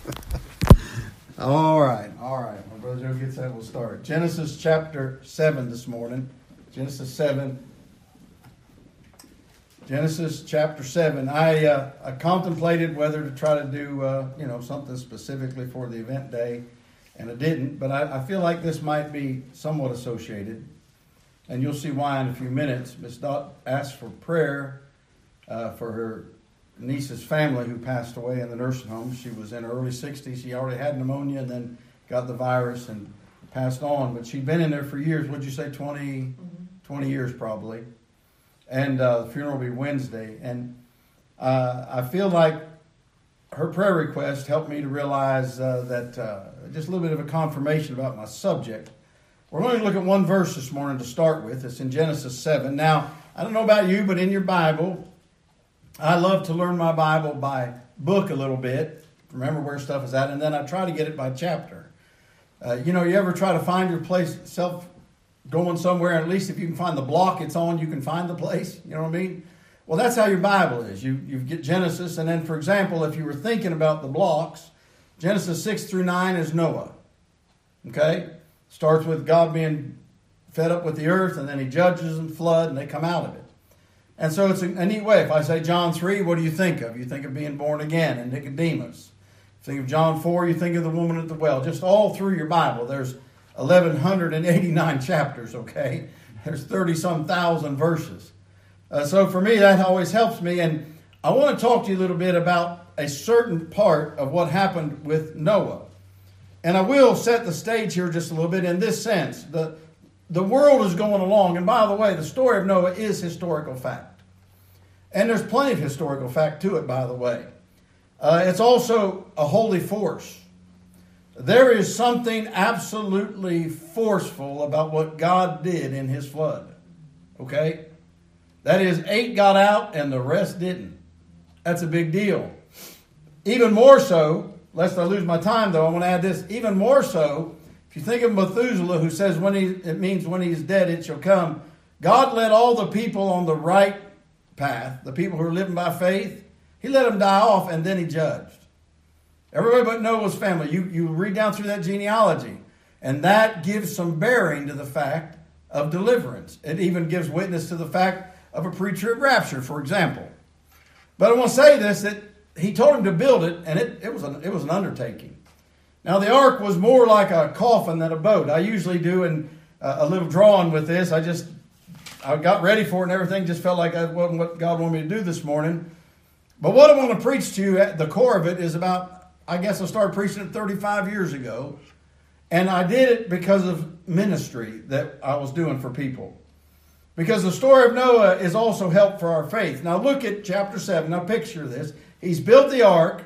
All right. My brother Joe gets that, we'll start. Genesis chapter 7 this morning. Genesis 7. Genesis chapter 7. I contemplated whether to try to do something specifically for the event day, and I didn't. But I feel like this might be somewhat associated, and you'll see why in a few minutes. Miss Dot asked for prayer for her niece's family who passed away in the nursing home. She was in her early 60s. She already had pneumonia and then got the virus and passed on. But she'd been in there for years. What'd you say, 20 years probably. And the funeral will be Wednesday. And I feel like her prayer request helped me to realize that just a little bit of a confirmation about my subject. We're going to look at one verse this morning to start with. It's in Genesis 7. Now, I don't know about you, but in your Bible, I love to learn my Bible by book a little bit, remember where stuff is at, and then I try to get it by chapter. You ever try to find your place, self going somewhere, and at least if you can find the block it's on, you can find the place, you know what I mean? Well, that's how your Bible is. You get Genesis, and then, for example, if you were thinking about the blocks, Genesis 6 through 9 is Noah, okay? Starts with God being fed up with the earth, and then he judges them, flood, and they come out of it. And so it's a neat way. If I say John 3, what do you think of? You think of being born again and Nicodemus. If you think of John 4, you think of the woman at the well. Just all through your Bible. There's 1,189 chapters, okay? There's 30-some thousand verses. So for me, that always helps me. And I want to talk to you a little bit about a certain part of what happened with Noah. And I will set the stage here just a little bit in this sense. The world is going along. And by the way, the story of Noah is historical fact. And there's plenty of historical fact to it, by the way. It's also a holy force. There is something absolutely forceful about what God did in his flood. Okay? That is, 8 got out and the rest didn't. That's a big deal. Even more so, lest I lose my time though, I want to add this. Even more so, if you think of Methuselah, who says it means when he's dead it shall come. God led all the people on the right path, the people who are living by faith, he let them die off and then he judged. Everybody but Noah's family. You read down through that genealogy, and that gives some bearing to the fact of deliverance. It even gives witness to the fact of a pre-trib rapture, for example. But I want to say this, that he told him to build it, and it was an undertaking. Now the ark was more like a coffin than a boat. I usually do a little drawing with this. I got ready for it and everything, just felt like that wasn't what God wanted me to do this morning. But what I want to preach to you at the core of it is about, I guess I started preaching it 35 years ago. And I did it because of ministry that I was doing for people. Because the story of Noah is also help for our faith. Now look at chapter 7. Now picture this. He's built the ark.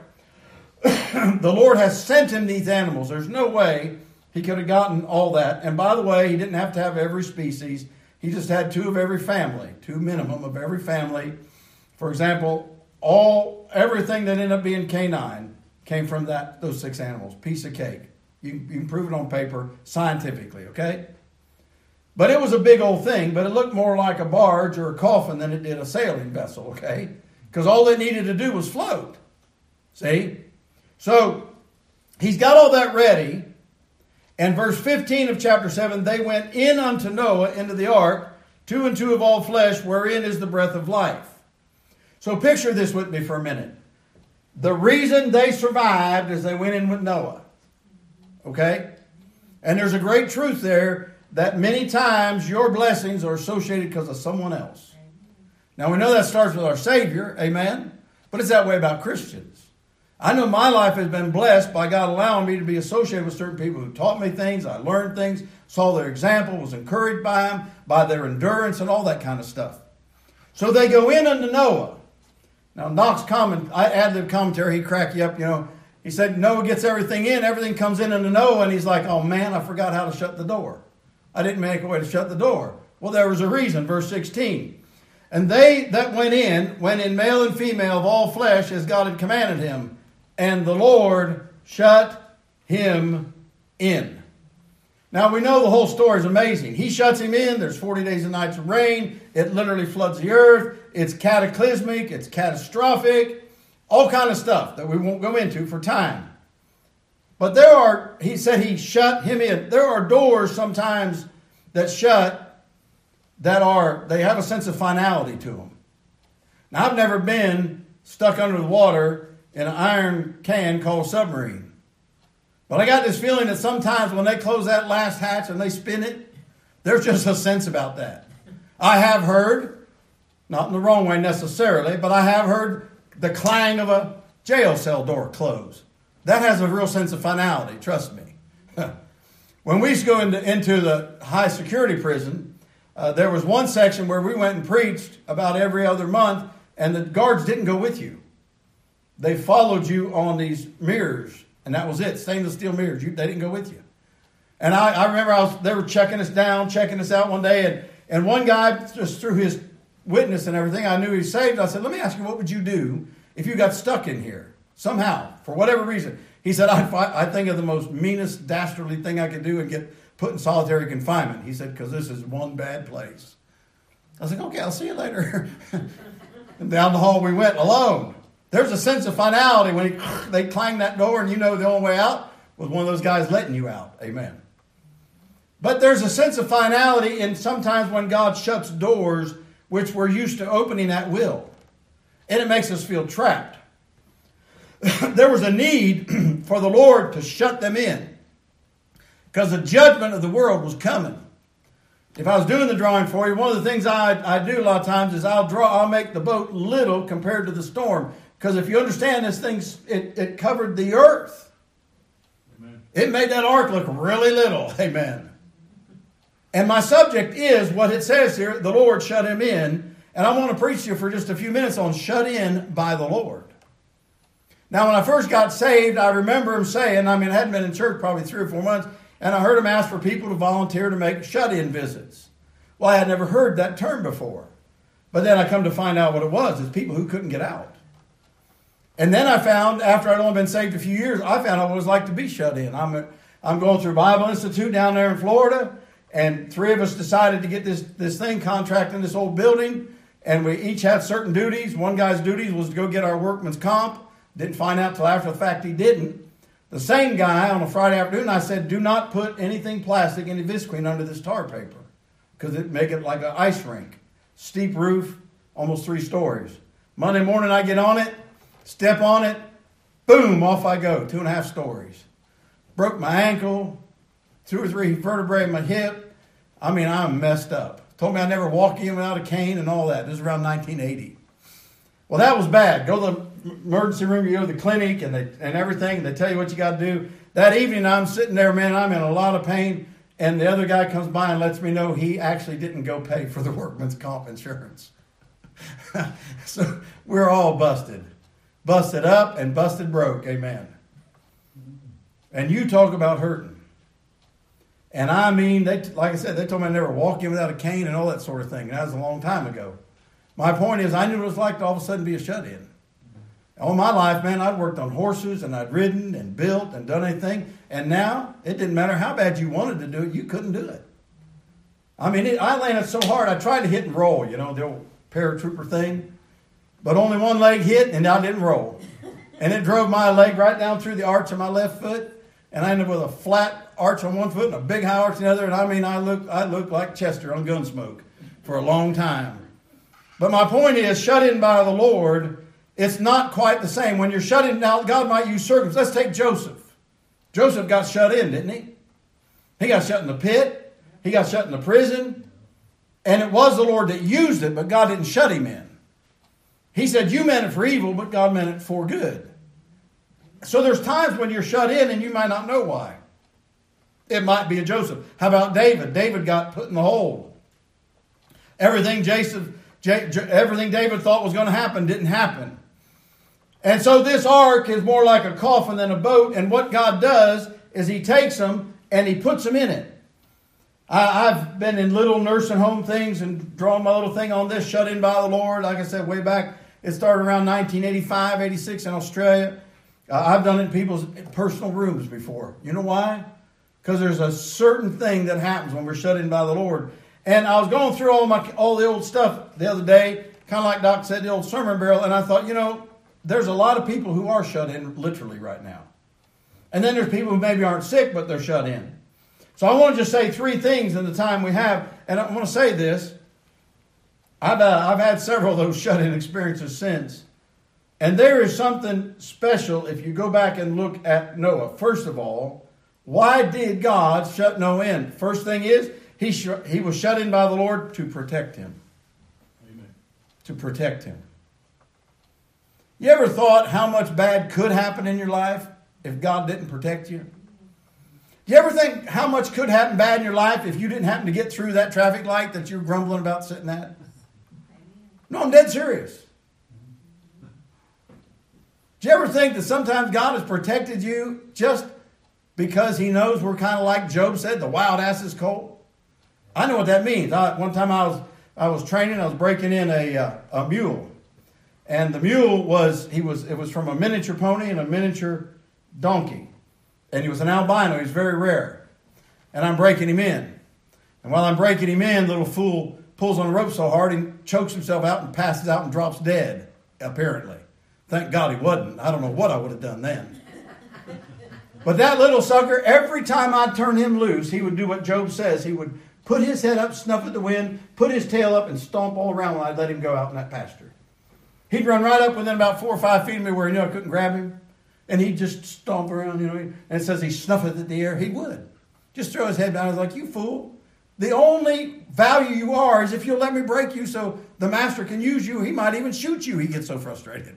The Lord has sent him these animals. There's no way he could have gotten all that. And by the way, he didn't have to have every species. He just had 2 of every family, 2 minimum of every family. For example, everything that ended up being canine came from those 6 animals. Piece of cake. You can prove it on paper scientifically, okay? But it was a big old thing, but it looked more like a barge or a coffin than it did a sailing vessel, okay? Because all they needed to do was float. See? So he's got all that ready. And verse 15 of chapter 7, they went in unto Noah into the ark, 2 and 2 of all flesh, wherein is the breath of life. So picture this with me for a minute. The reason they survived is they went in with Noah. Okay? And there's a great truth there that many times your blessings are associated because of someone else. Now we know that starts with our Savior, amen? But it's that way about Christians. I know my life has been blessed by God allowing me to be associated with certain people who taught me things. I learned things, saw their example, was encouraged by them, by their endurance and all that kind of stuff. So they go in unto Noah. Now Knox ad-lib commentary, he cracked you up, He said Noah gets everything in, everything comes in unto Noah, and he's like, oh man, I forgot how to shut the door. I didn't make a way to shut the door. Well, there was a reason, verse 16. And they that went in male and female of all flesh as God had commanded him. And the Lord shut him in. Now we know the whole story is amazing. He shuts him in. There's 40 days and nights of rain. It literally floods the earth. It's cataclysmic. It's catastrophic. All kind of stuff that we won't go into for time. But he said he shut him in. There are doors sometimes that shut they have a sense of finality to them. Now, I've never been stuck under the water in an iron can called submarine. But I got this feeling that sometimes when they close that last hatch and they spin it, there's just a sense about that. I have heard, not in the wrong way necessarily, but I have heard the clang of a jail cell door close. That has a real sense of finality, trust me. When we used to go into the high security prison, there was one section where we went and preached about every other month, and the guards didn't go with you. They followed you on these mirrors, and that was it, stainless steel mirrors. They didn't go with you. And I remember they were checking us out one day, and one guy, just through his witness and everything, I knew he was saved. I said, let me ask you, what would you do if you got stuck in here somehow, for whatever reason? He said, I think of the most meanest, dastardly thing I could do and get put in solitary confinement. He said, because this is one bad place. I was like, okay, I'll see you later. And down the hall we went alone. There's a sense of finality when they clang that door and you know the only way out was one of those guys letting you out. Amen. But there's a sense of finality in sometimes when God shuts doors which we're used to opening at will. And it makes us feel trapped. There was a need for the Lord to shut them in because the judgment of the world was coming. If I was doing the drawing for you, one of the things I do a lot of times is I'll make the boat little compared to the storm. Because if you understand this thing, it covered the earth. Amen. It made that ark look really little. Amen. And my subject is what it says here, the Lord shut him in. And I want to preach to you for just a few minutes on shut in by the Lord. Now, when I first got saved, I remember him saying, I hadn't been in church probably 3 or 4 months, and I heard him ask for people to volunteer to make shut-in visits. Well, I had never heard that term before. But then I come to find out what it was. It's people who couldn't get out. And then I found, after I'd only been saved a few years, I found out what it was like to be shut in. I'm going through Bible Institute down there in Florida, and 3 of us decided to get this thing contract in this old building, and we each had certain duties. One guy's duties was to go get our workman's comp. Didn't find out till after the fact he didn't. The same guy on a Friday afternoon, I said, do not put anything plastic, any visqueen under this tar paper, because it'd make it like an ice rink. Steep roof, almost 3 stories. Monday morning I get on it, step on it, boom, off I go, 2.5 stories. Broke my ankle, 2 or 3 vertebrae in my hip. I'm messed up. Told me I'd never walk in without a cane and all that. This is around 1980. Well, that was bad. Go to the emergency room, you go to the clinic and everything. They tell you what you got to do. That evening, I'm sitting there, man, I'm in a lot of pain. And the other guy comes by and lets me know he actually didn't go pay for the workman's comp insurance. So we're all busted. Busted up and busted broke. Amen. And you talk about hurting. And like I said, they told me I'd never walk in without a cane and all that sort of thing. And that was a long time ago. My point is, I knew what it was like to all of a sudden be a shut-in. All my life, man, I'd worked on horses and I'd ridden and built and done anything. And now, it didn't matter how bad you wanted to do it, you couldn't do it. I landed so hard, I tried to hit and roll, the old paratrooper thing. But only one leg hit and I didn't roll. And it drove my leg right down through the arch of my left foot. And I ended up with a flat arch on one foot and a big high arch on the other. And I looked like Chester on Gunsmoke for a long time. But my point is, shut in by the Lord, it's not quite the same. When you're shut in, now God might use circumstances. Let's take Joseph. Joseph got shut in, didn't he? He got shut in the pit. He got shut in the prison. And it was the Lord that used it, but God didn't shut him in. He said, you meant it for evil, but God meant it for good. So there's times when you're shut in and you might not know why. It might be a Joseph. How about David? David got put in the hole. Everything David thought was going to happen didn't happen. And so this ark is more like a coffin than a boat. And what God does is he takes them and he puts them in it. I've been in little nursing home things and drawn my little thing on this, shut in by the Lord. Like I said, way back, it started around 1985, 86 in Australia. I've done it in people's personal rooms before. You know why? Because there's a certain thing that happens when we're shut in by the Lord. And I was going through all the old stuff the other day, kind of like Doc said, the old sermon barrel, and I thought, there's a lot of people who are shut in literally right now. And then there's people who maybe aren't sick, but they're shut in. So I want to just say three things in the time we have. And I want to say this. I've had several of those shut-in experiences since. And there is something special if you go back and look at Noah. First of all, why did God shut Noah in? First thing is, he was shut in by the Lord to protect him. Amen. To protect him. You ever thought how much bad could happen in your life if God didn't protect you? Do you ever think how much could happen bad in your life if you didn't happen to get through that traffic light that you're grumbling about sitting at? No, I'm dead serious. Do you ever think that sometimes God has protected you just because he knows we're kind of like Job said, the wild ass is cold? I know what that means. One time I was training, I was breaking in a mule. And the mule it was from a miniature pony and a miniature donkey. And he was an albino. He was very rare. And I'm breaking him in. And while I'm breaking him in, little fool pulls on the rope so hard he chokes himself out and passes out and drops dead, apparently. Thank God he wasn't. I don't know what I would have done then. But that little sucker, every time I'd turn him loose, he would do what Job says. He would put his head up, snuff at the wind, put his tail up, and stomp all around when I'd let him go out in that pasture. He'd run right up within about 4 or 5 feet of me where he knew I couldn't grab him. And he'd just stomp around, and it says he snuffeth at the air. He would. Just throw his head down. I was like, you fool. The only value you are is if you'll let me break you so the master can use you. He might even shoot you. He gets so frustrated.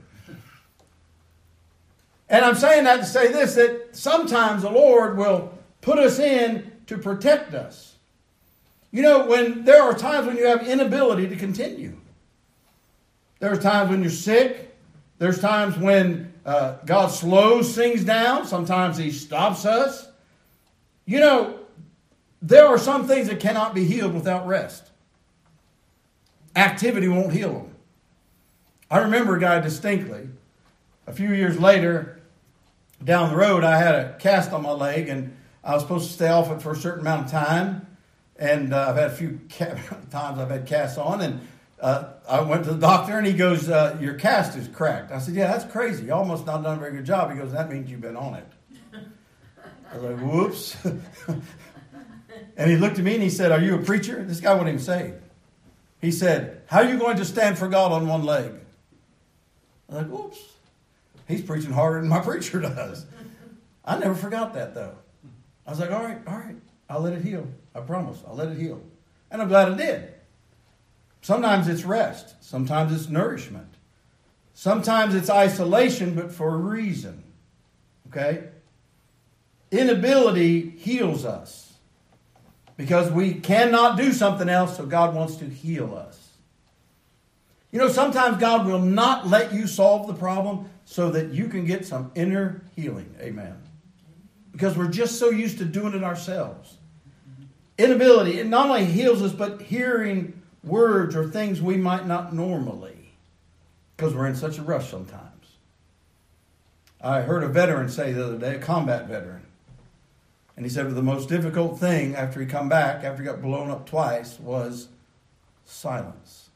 And I'm saying that to say this, that sometimes the Lord will put us in to protect us. You know, when there are times when you have inability to continue. There are times when you're sick. There's times when God slows things down. Sometimes he stops us. You know, there are some things that cannot be healed without rest. Activity won't heal them. I remember a guy distinctly. A few years later, down the road, I had a cast on my leg, and I was supposed to stay off it for a certain amount of time. And I've had a few times I've had casts on, and I went to the doctor, and he goes, your cast is cracked. I said, yeah, that's crazy. You almost not done a very good job. He goes, that means you've been on it. I was like, whoops. And he looked at me and he said, are you a preacher? This guy wouldn't even say. He said, how are you going to stand for God on one leg? I was like, whoops. He's preaching harder than my preacher does. I never forgot that, though. I was like, all right, I'll let it heal. I promise, I'll let it heal. And I'm glad I did. Sometimes it's rest. Sometimes it's nourishment. Sometimes it's isolation, but for a reason. Okay? Inability heals us. Because we cannot do something else, so God wants to heal us. You know, sometimes God will not let you solve the problem so that you can get some inner healing. Amen. Because we're just so used to doing it ourselves. Inability, it not only heals us, but hearing words or things we might not normally. Because we're in such a rush sometimes. I heard a veteran say the other day, a combat veteran. And he said the most difficult thing after he come back, after he got blown up twice, was silence.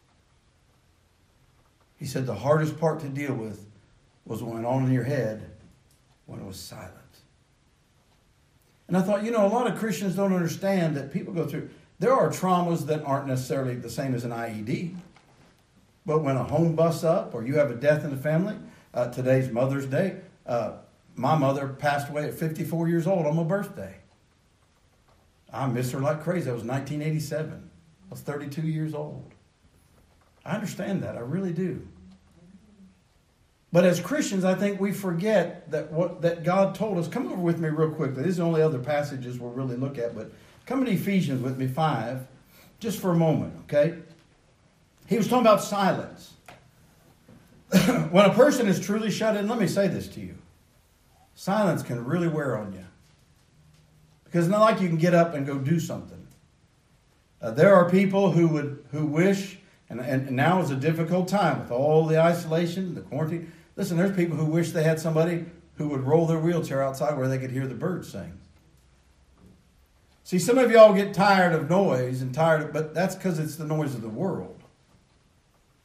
He said the hardest part to deal with was what went on in your head when it was silent. And I thought, you know, a lot of Christians don't understand that people go through. There are traumas that aren't necessarily the same as an IED. But when a home busts up or you have a death in the family, today's Mother's Day, my mother passed away at 54 years old on my birthday. I miss her like crazy. That was 1987. I was 32 years old. I understand that. I really do. But as Christians, I think we forget that God told us. Come over with me real quickly. These are the only other passages we'll really look at. But come to Ephesians with me 5, just for a moment, okay? He was talking about silence. When a person is truly shut in, let me say this to you. Silence can really wear on you. Because it's not like you can get up and go do something. There are people who wish, and now is a difficult time with all the isolation, the quarantine. Listen, there's people who wish they had somebody who would roll their wheelchair outside where they could hear the birds sing. See, some of y'all get tired of noise but that's because it's the noise of the world.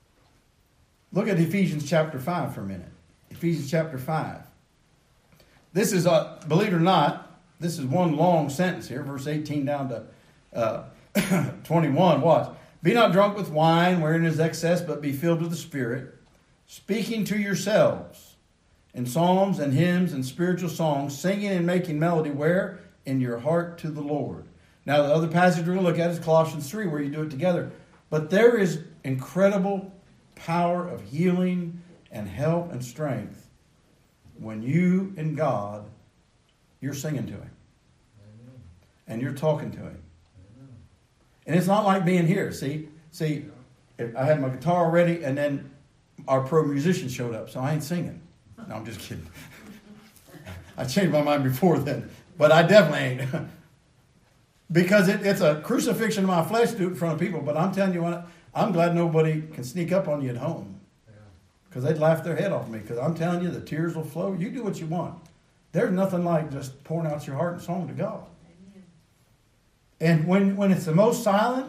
Look at Ephesians chapter 5 for a minute. Ephesians chapter 5. This is, believe it or not, this is one long sentence here, verse 18 down to 21. Watch. Be not drunk with wine, wherein is excess, but be filled with the Spirit, speaking to yourselves in psalms and hymns and spiritual songs, singing and making melody, where? In your heart to the Lord. Now, the other passage we're going to look at is Colossians 3, where you do it together. But there is incredible power of healing and help and strength when you and God, you're singing to Him. Amen. And you're talking to Him. Amen. And it's not like being here. See, if I had my guitar ready and then our pro musician showed up, so I ain't singing. No, I'm just kidding. I changed my mind before then, but I definitely ain't. Because it's a crucifixion of my flesh to do it in front of people. But I'm telling you what, I'm glad nobody can sneak up on you at home. Because they'd laugh their head off me. Because I'm telling you, the tears will flow. You do what you want. There's nothing like just pouring out your heart and song to God. And when it's the most silent,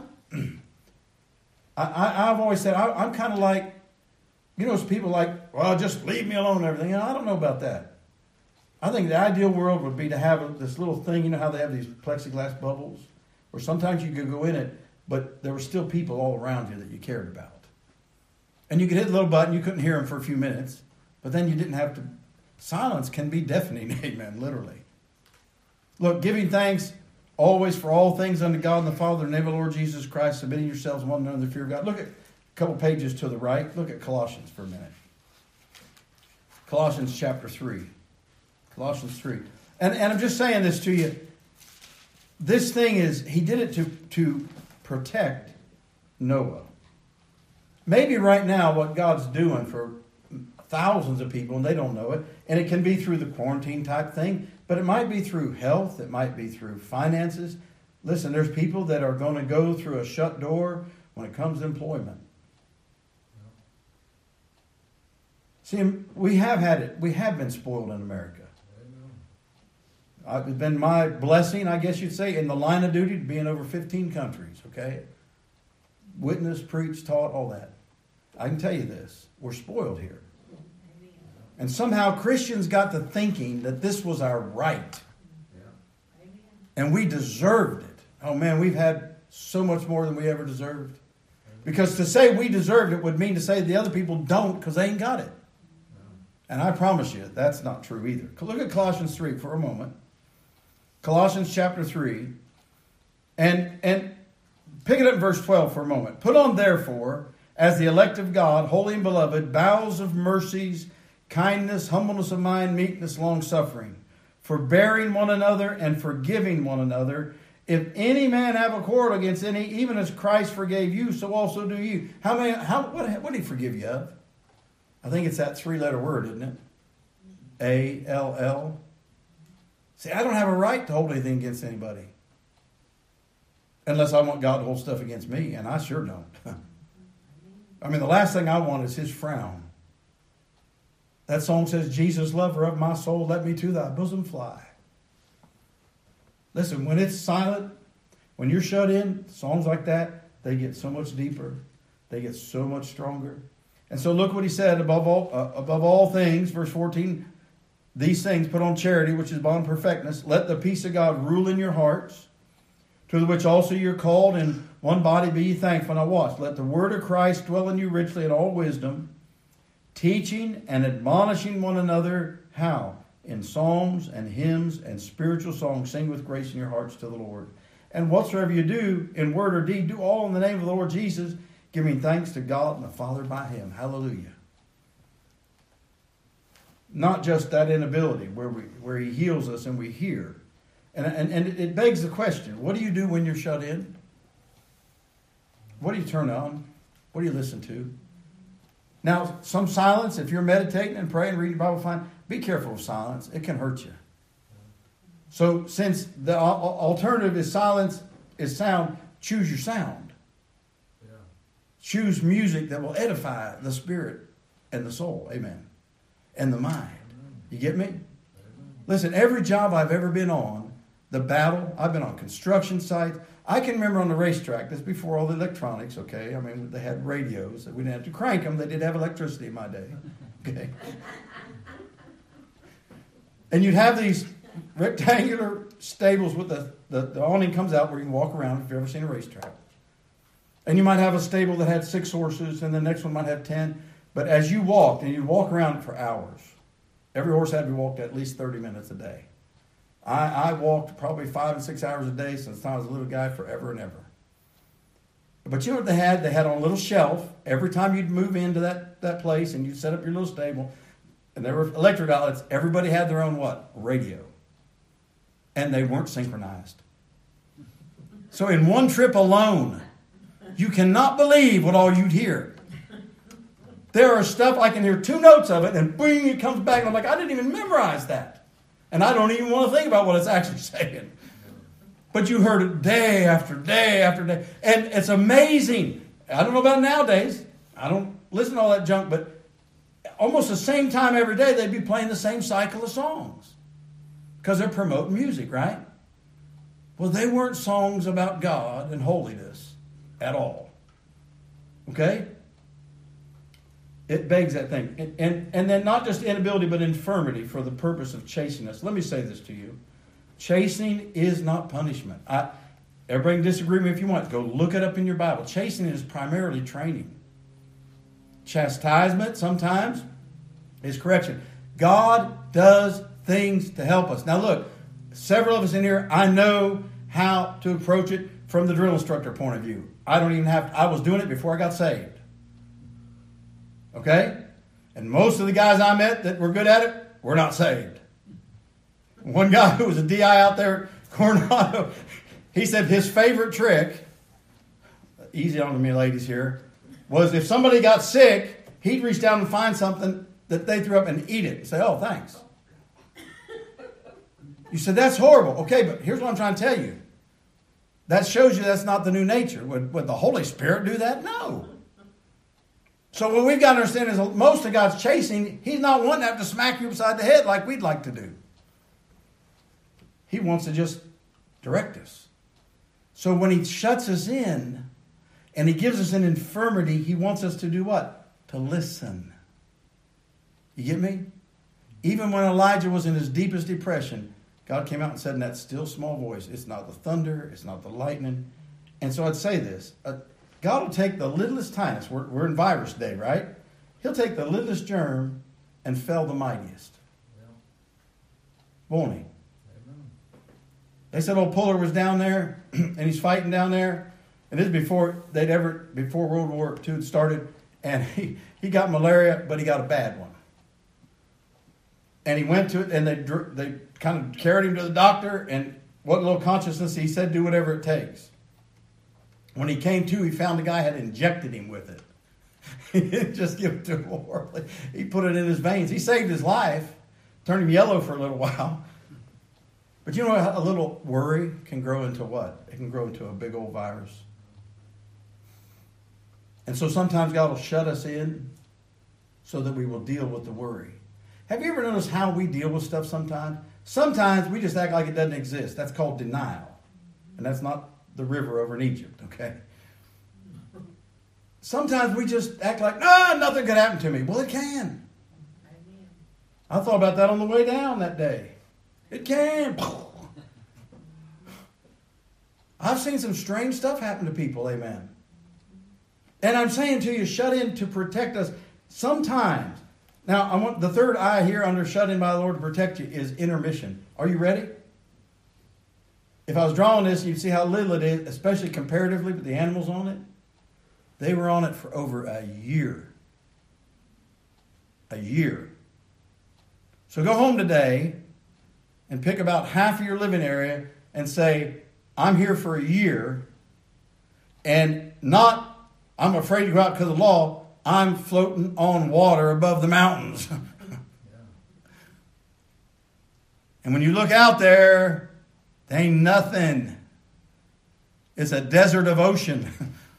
I've always said, I'm kind of like, it's people like, well, just leave me alone and everything. I don't know about that. I think the ideal world would be to have this little thing, you know how they have these plexiglass bubbles? Where sometimes you could go in it, but there were still people all around you that you cared about. And you could hit the little button, you couldn't hear them for a few minutes, but then you didn't have to. Silence can be deafening, amen, literally. Look, giving thanks always for all things unto God and the Father in the name of the Lord Jesus Christ, submitting yourselves one another in the fear of God. Look at a couple pages to the right. Look at Colossians for a minute. Colossians chapter 3. Colossians 3. And I'm just saying this to you. This thing is, he did it to protect Noah. Maybe right now what God's doing for thousands of people, and they don't know it, and it can be through the quarantine type thing, but it might be through health, it might be through finances. Listen, there's people that are going to go through a shut door when it comes to employment. See, we have been spoiled in America. It's been my blessing, I guess you'd say, in the line of duty to be in over 15 countries, okay? Witness, preach, taught, all that. I can tell you this. We're spoiled here. And somehow Christians got to thinking that this was our right. And we deserved it. Oh man, we've had so much more than we ever deserved. Because to say we deserved it would mean to say the other people don't because they ain't got it. And I promise you, that's not true either. Look at Colossians 3 for a moment. Colossians chapter 3. And pick it up in verse 12 for a moment. Put on therefore, as the elect of God, holy and beloved, bowels of mercies, kindness, humbleness of mind, meekness, long-suffering, forbearing one another and forgiving one another. If any man have a quarrel against any, even as Christ forgave you, so also do you. What did he forgive you of? I think it's that 3-letter word, isn't it? A-L-L. See, I don't have a right to hold anything against anybody. Unless I want God to hold stuff against me, and I sure don't. I mean, the last thing I want is his frown. That song says, Jesus, lover of my soul, let me to thy bosom fly. Listen, when it's silent, when you're shut in, songs like that, they get so much deeper. They get so much stronger. And so look what he said, above all things, verse 14, these things put on charity, which is bond perfectness. Let the peace of God rule in your hearts, to the which also you're called, in one body be ye thankful. Now watch, let the word of Christ dwell in you richly in all wisdom, teaching and admonishing one another, how? In psalms and hymns and spiritual songs, sing with grace in your hearts to the Lord. And whatsoever you do, in word or deed, do all in the name of the Lord Jesus, giving thanks to God and the Father by him. Hallelujah. Not just that inability where he heals us and we hear. And it begs the question, what do you do when you're shut in? What do you turn on? What do you listen to? Now, some silence, if you're meditating and praying, reading the Bible, fine. Be careful of silence. It can hurt you. So since the alternative is silence, is sound, choose your sound. Yeah. Choose music that will edify the spirit and the soul. Amen. And the mind. You get me? Amen. Listen, every job I've ever been on, the battle, I've been on construction sites. I can remember on the racetrack, this before all the electronics, okay? I mean, they had radios. We didn't have to crank them. They did have electricity in my day, okay? And you'd have these rectangular stables with the awning comes out where you can walk around if you've ever seen a racetrack. And you might have a stable that had 6 horses, and the next one might have 10. But as you walked, and you'd walk around for hours, every horse had to be walked at least 30 minutes a day. I walked probably 5 and 6 hours a day since I was a little guy, forever and ever. But you know what they had? They had on a little shelf. Every time you'd move into that place and you'd set up your little stable, and there were electric outlets, everybody had their own what? Radio. And they weren't synchronized. So in one trip alone, you cannot believe what all you'd hear. There are stuff, I can hear 2 notes of it, and bing, it comes back, and I'm like, I didn't even memorize that. And I don't even want to think about what it's actually saying. But you heard it day after day after day. And it's amazing. I don't know about nowadays. I don't listen to all that junk, but almost the same time every day, they'd be playing the same cycle of songs. Because they're promoting music, right? Well, they weren't songs about God and holiness at all. Okay? It begs that thing. And then not just inability, but infirmity for the purpose of chasing us. Let me say this to you. Chasing is not punishment. Everybody can disagree with me if you want. Go look it up in your Bible. Chasing is primarily training. Chastisement sometimes is correction. God does things to help us. Now look, several of us in here, I know how to approach it from the drill instructor point of view. I was doing it before I got saved. Okay? And most of the guys I met that were good at it were not saved. One guy who was a DI out there at Coronado, he said his favorite trick, easy on me ladies here, was if somebody got sick, he'd reach down and find something that they threw up and eat it and say, oh, thanks. You said, that's horrible. Okay, but here's what I'm trying to tell you. That shows you that's not the new nature. Would the Holy Spirit do that? No. So what we've got to understand is most of God's chasing, He's not wanting to have to smack you upside the head like we'd like to do. He wants to just direct us. So when He shuts us in and He gives us an infirmity, He wants us to do what? To listen. You get me? Even when Elijah was in his deepest depression, God came out and said in that still small voice, it's not the thunder, it's not the lightning. And so I'd say this. God will take the littlest tiniest. We're in virus day, right? He'll take the littlest germ and fell the mightiest. Won't He? They said old Puller was down there, and he's fighting down there. And this is before World War II had started. And he got malaria, but he got a bad one. And he went to it, and they kind of carried him to the doctor. And what little consciousness, he said, do whatever it takes. When he came to, he found the guy had injected him with it. He didn't just give it to him orally. He put it in his veins. He saved his life, turned him yellow for a little while. But you know what? A little worry can grow into what? It can grow into a big old virus. And so sometimes God will shut us in so that we will deal with the worry. Have you ever noticed how we deal with stuff sometimes? Sometimes we just act like it doesn't exist. That's called denial. And that's not the river over in Egypt, okay? Sometimes we just act like, no, nothing could happen to me. Well, it can. I thought about that on the way down that day. It can. I've seen some strange stuff happen to people, amen. And I'm saying to you, shut in to protect us sometimes. Now, I want the third I here under shut in by the Lord to protect you is intermission. Are you ready? If I was drawing this, you'd see how little it is, especially comparatively with the animals on it. They were on it for over a year. A year. So go home today and pick about half of your living area and say, I'm here for a year. And not, I'm afraid to go out because of the law. I'm floating on water above the mountains. And when you look out there, there ain't nothing. It's a desert of ocean.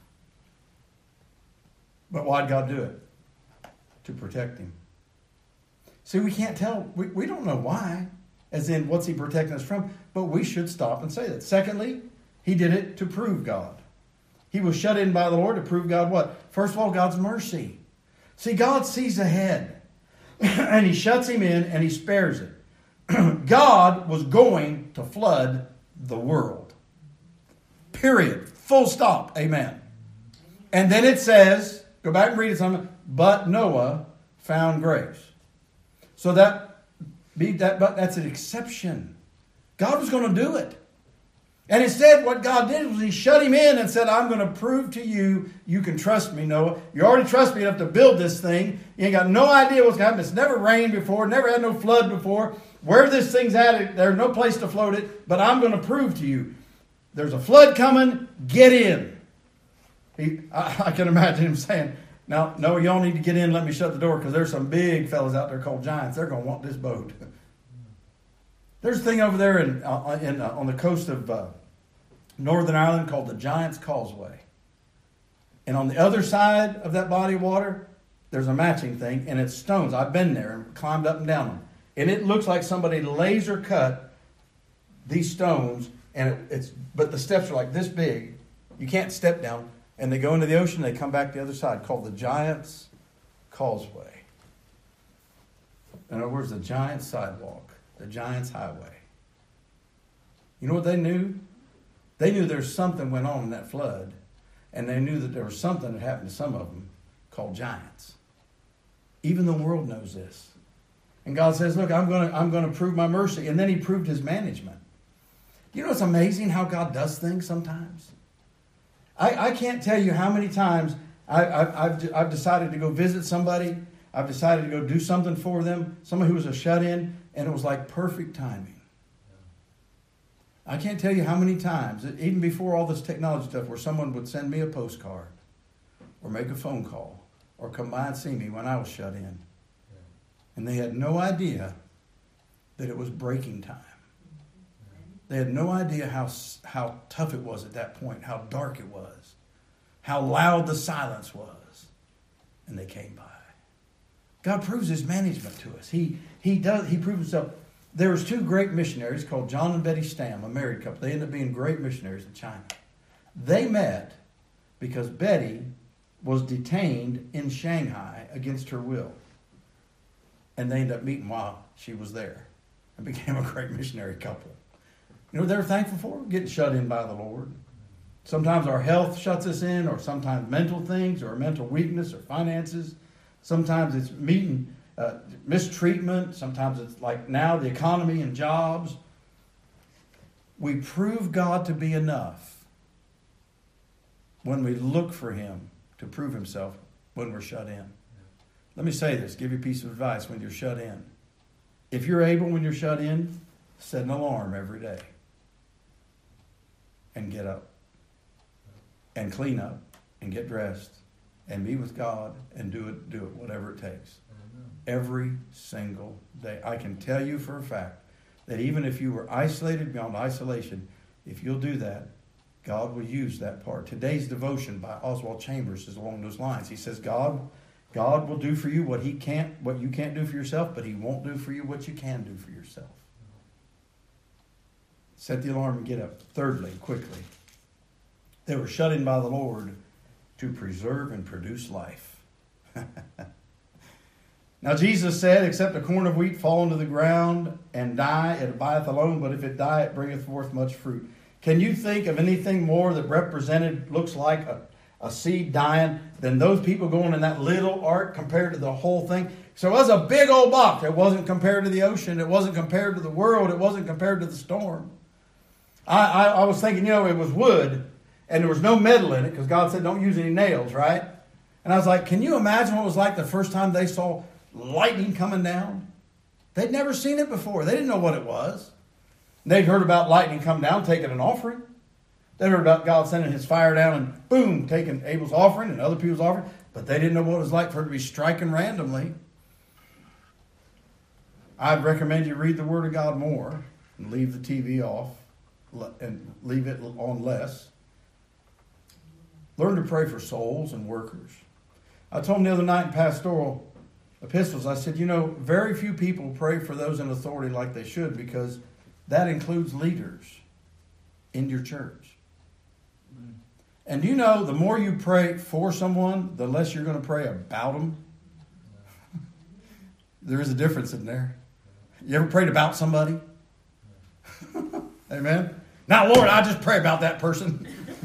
But why'd God do it? To protect him. See, we can't tell. We don't know why. As in, what's he protecting us from? But we should stop and say that. Secondly, he did it to prove God. He was shut in by the Lord to prove God what? First of all, God's mercy. See, God sees ahead. And he shuts him in and he spares it. God was going to flood the world. Period. Full stop. Amen. And then it says, go back and read it something, but Noah found grace. So that's an exception. God was going to do it. And instead, what God did was he shut him in and said, I'm going to prove to you, you can trust me, Noah. You already trust me enough to build this thing. You ain't got no idea what's going to happen. It's never rained before, never had no flood before. Where this thing's at, there's no place to float it, but I'm going to prove to you. There's a flood coming, get in. I can imagine him saying, no, you don't need to get in, let me shut the door, because there's some big fellas out there called giants. They're going to want this boat. There's a thing over there on the coast of Northern Ireland called the Giant's Causeway. And on the other side of that body of water, there's a matching thing, and it's stones. I've been there and climbed up and down them. And it looks like somebody laser cut these stones, but the steps are like this big. You can't step down. And they go into the ocean, they come back the other side, called the Giant's Causeway. In other words, the Giant's Sidewalk, the Giant's Highway. You know what they knew? They knew there's something went on in that flood, and they knew that there was something that happened to some of them called giants. Even the world knows this. And God says, look, I'm going to prove my mercy. And then he proved his management. You know, it's amazing how God does things sometimes. I can't tell you how many times I've decided to go visit somebody. I've decided to go do something for them. Someone who was a shut-in, and it was like perfect timing. I can't tell you how many times, even before all this technology stuff, where someone would send me a postcard or make a phone call or come by and see me when I was shut in. And they had no idea that it was breaking time. They had no idea how tough it was at that point, how dark it was, how loud the silence was. And they came by. God proves his management to us. He proves himself. There was two great missionaries called John and Betty Stam, a married couple. They ended up being great missionaries in China. They met because Betty was detained in Shanghai against her will. And they ended up meeting while she was there and became a great missionary couple. You know what they were thankful for? Getting shut in by the Lord. Sometimes our health shuts us in, or sometimes mental things, or mental weakness, or finances. Sometimes it's mistreatment. Sometimes it's like now the economy and jobs. We prove God to be enough when we look for him to prove himself when we're shut in. Let me say this, give you a piece of advice when you're shut in. If you're able when you're shut in, set an alarm every day. And get up. And clean up. And get dressed. And be with God. And do it whatever it takes. Every single day. I can tell you for a fact that even if you were isolated beyond isolation, if you'll do that, God will use that part. Today's devotion by Oswald Chambers is along those lines. He says, God will do for you what you can't do for yourself, but he won't do for you what you can do for yourself. Set the alarm and get up. Thirdly, quickly, they were shut in by the Lord to preserve and produce life. Now Jesus said, except a corn of wheat fall into the ground and die, it abideth alone, but if it die, it bringeth forth much fruit. Can you think of anything more that looks like a seed dying than those people going in that little ark compared to the whole thing? So it was a big old box. It wasn't compared to the ocean. It wasn't compared to the world. It wasn't compared to the storm. I was thinking, it was wood and there was no metal in it because God said don't use any nails, right? And I was like, can you imagine what it was like the first time they saw lightning coming down? They'd never seen it before. They didn't know what it was. They'd heard about lightning coming down, taking an offering. They heard about God sending his fire down and boom, taking Abel's offering and other people's offering. But they didn't know what it was like for it to be striking randomly. I'd recommend you read the Word of God more and leave the TV off and leave it on less. Learn to pray for souls and workers. I told them the other night in pastoral epistles, I said, very few people pray for those in authority like they should because that includes leaders in your church. And the more you pray for someone, the less you're going to pray about them. There is a difference in there. You ever prayed about somebody? Amen. Now, Lord, I just pray about that person.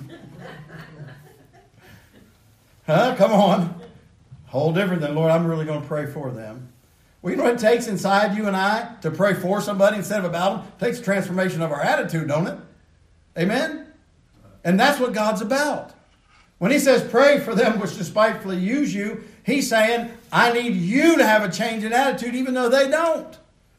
Huh? Come on. Whole different than, Lord, I'm really going to pray for them. Well, you know what it takes inside you and I to pray for somebody instead of about them? It takes a transformation of our attitude, don't it? Amen? And that's what God's about. When he says pray for them which despitefully use you, he's saying, I need you to have a change in attitude even though they don't.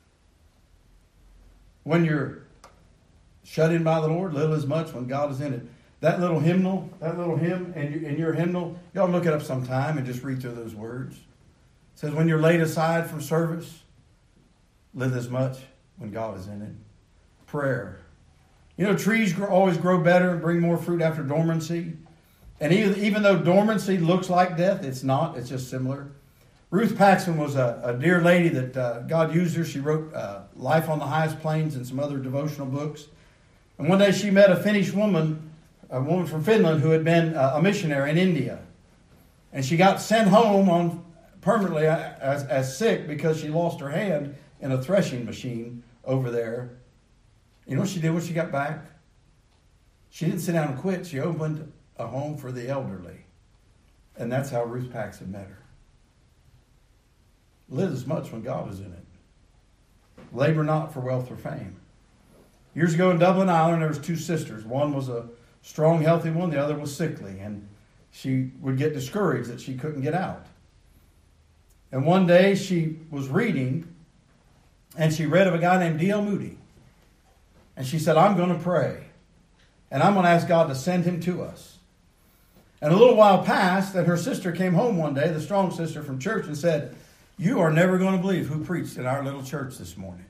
When you're shut in by the Lord, little as much when God is in it. That little hymn in your hymnal, you ought to look it up sometime and just read through those words. It says, when you're laid aside from service, live as much when God is in it. Prayer. You know, trees always grow better and bring more fruit after dormancy. And even though dormancy looks like death, it's not. It's just similar. Ruth Paxton was a dear lady that God used her. She wrote Life on the Highest Plains and some other devotional books. And one day she met a Finnish woman, a woman from Finland who had been a missionary in India. And she got sent home permanently as sick because she lost her hand in a threshing machine over there. You know what she did when she got back? She didn't sit down and quit. She opened a home for the elderly. And that's how Ruth Paxton met her. Live as much when God is in it. Labor not for wealth or fame. Years ago in Dublin, Ireland, there was two sisters. One was a strong, healthy one. The other was sickly. And she would get discouraged that she couldn't get out. And one day she was reading, and she read of a guy named D.L. Moody. And she said, I'm going to pray. And I'm going to ask God to send him to us. And a little while passed, and her sister came home one day, the strong sister from church, and said, you are never going to believe who preached in our little church this morning.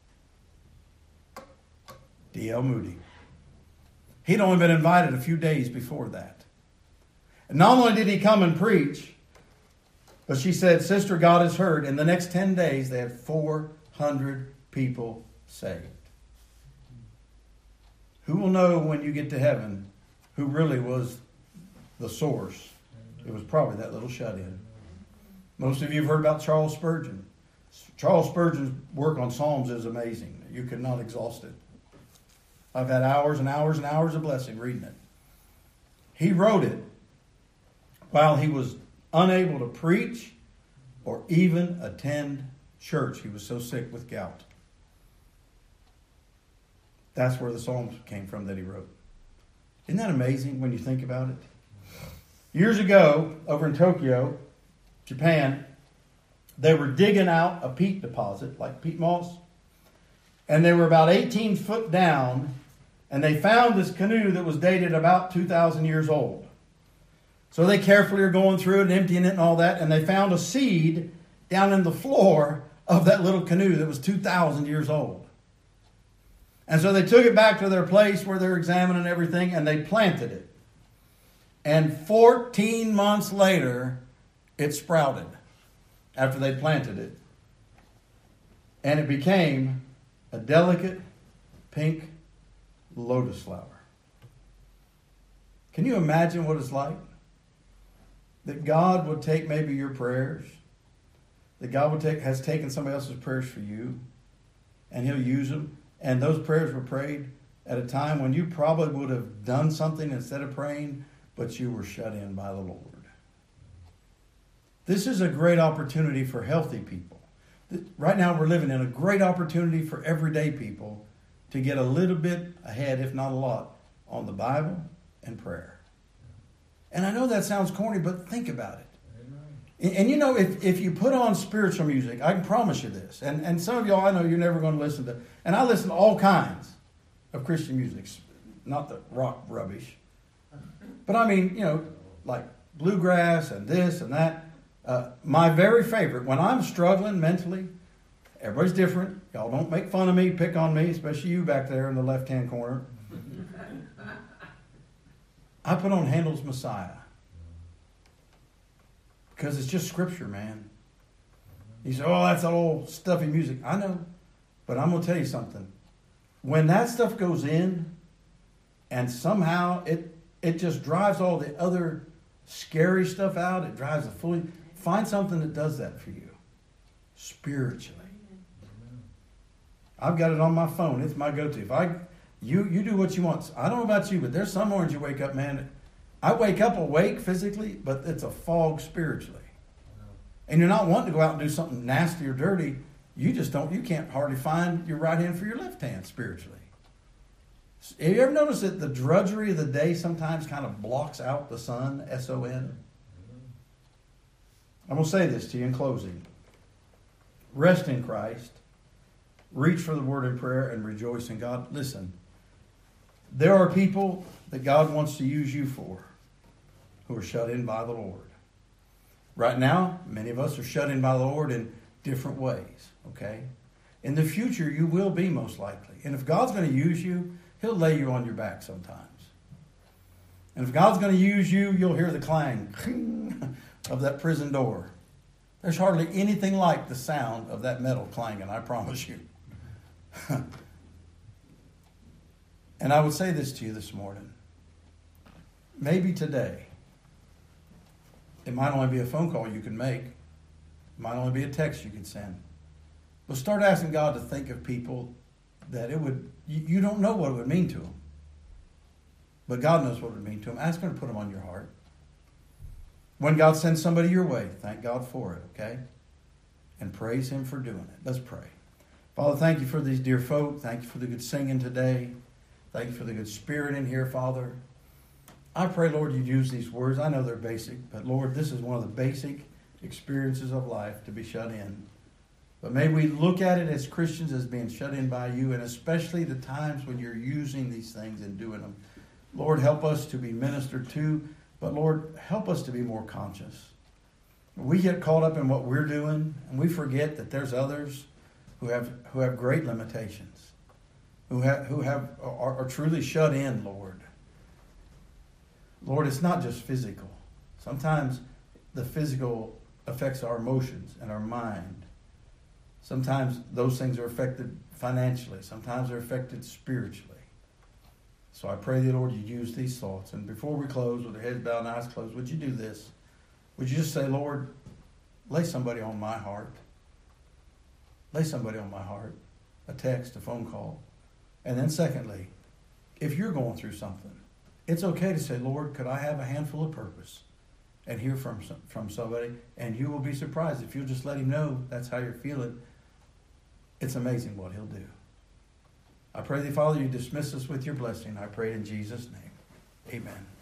D.L. Moody. He'd only been invited a few days before that. And not only did he come and preach, but she said, Sister, God has heard. In the next 10 days, they had 400 people saved. Who will know when you get to heaven who really was the source? It was probably that little shut-in. Most of you have heard about Charles Spurgeon. Charles Spurgeon's work on Psalms is amazing. You could not exhaust it. I've had hours and hours and hours of blessing reading it. He wrote it while he was unable to preach or even attend church. He was so sick with gout. That's where the Psalms came from that he wrote. Isn't that amazing when you think about it? Years ago, over in Tokyo, Japan, they were digging out a peat deposit, like peat moss, and they were about 18 foot down, and they found this canoe that was dated about 2,000 years old. So they carefully are going through it and emptying it and all that, and they found a seed down in the floor of that little canoe that was 2,000 years old. And so they took it back to their place where they're examining everything, and they planted it. And 14 months later, it sprouted after they planted it. And it became a delicate pink lotus flower. Can you imagine what it's like? That God would take maybe your prayers, that God has taken somebody else's prayers for you, and he'll use them. And those prayers were prayed at a time when you probably would have done something instead of praying, but you were shut in by the Lord. This is a great opportunity for healthy people. Right now we're living in a great opportunity for everyday people to get a little bit ahead, if not a lot, on the Bible and prayer. And I know that sounds corny, but think about it. And you know, if you put on spiritual music, I can promise you this, and some of y'all I know you're never going to listen to, and I listen to all kinds of Christian music, not the rock rubbish. But I mean, you know, like bluegrass and this and that. My very favorite, when I'm struggling mentally, everybody's different. Y'all don't make fun of me, pick on me, especially you back there in the left-hand corner. I put on Handel's Messiah. Because it's just scripture, man. You say, oh, that's old stuffy music. I know. But I'm going to tell you something. When that stuff goes in, and somehow it just drives all the other scary stuff out, it drives the fully. Find something that does that for you. Spiritually. I've got it on my phone. It's my go-to. You do what you want. I don't know about you, but there's some mornings you wake up, man. I wake up awake physically, but it's a fog spiritually. And you're not wanting to go out and do something nasty or dirty. You can't hardly find your right hand for your left hand spiritually. Have you ever noticed that the drudgery of the day sometimes kind of blocks out the sun, S-O-N? I'm going to say this to you in closing. Rest in Christ. Reach for the word in prayer and rejoice in God. Listen, there are people that God wants to use you for who are shut in by the Lord. Right now, many of us are shut in by the Lord in different ways, okay? In the future, you will be most likely. And if God's going to use you, He'll lay you on your back sometimes. And if God's going to use you, you'll hear the clang of that prison door. There's hardly anything like the sound of that metal clanging, I promise you. And I would say this to you this morning. Maybe today, it might only be a phone call you can make. It might only be a text you can send. But start asking God to think of people that you don't know what it would mean to them. But God knows what it would mean to them. Ask Him to put them on your heart. When God sends somebody your way, thank God for it, okay? And praise Him for doing it. Let's pray. Father, thank you for these dear folk. Thank you for the good singing today. Thank you for the good spirit in here, Father. I pray, Lord, you'd use these words. I know they're basic, but Lord, this is one of the basic experiences of life, to be shut in. But may we look at it as Christians as being shut in by you, and especially the times when you're using these things and doing them. Lord, help us to be ministered to, but Lord, help us to be more conscious. We get caught up in what we're doing, and we forget that there's others who have great limitations, who are truly shut in, Lord. Lord, it's not just physical. Sometimes the physical affects our emotions and our mind. Sometimes those things are affected financially. Sometimes they're affected spiritually. So I pray that, Lord, you use these thoughts. And before we close, with our heads bowed and eyes closed, would you do this? Would you just say, Lord, lay somebody on my heart. Lay somebody on my heart. A text, a phone call. And then secondly, if you're going through something, it's okay to say, Lord, could I have a handful of purpose? And hear from somebody. And you will be surprised if you'll just let Him know that's how you're feeling. It's amazing what He'll do. I pray thee, Father, you dismiss us with your blessing. I pray in Jesus' name. Amen.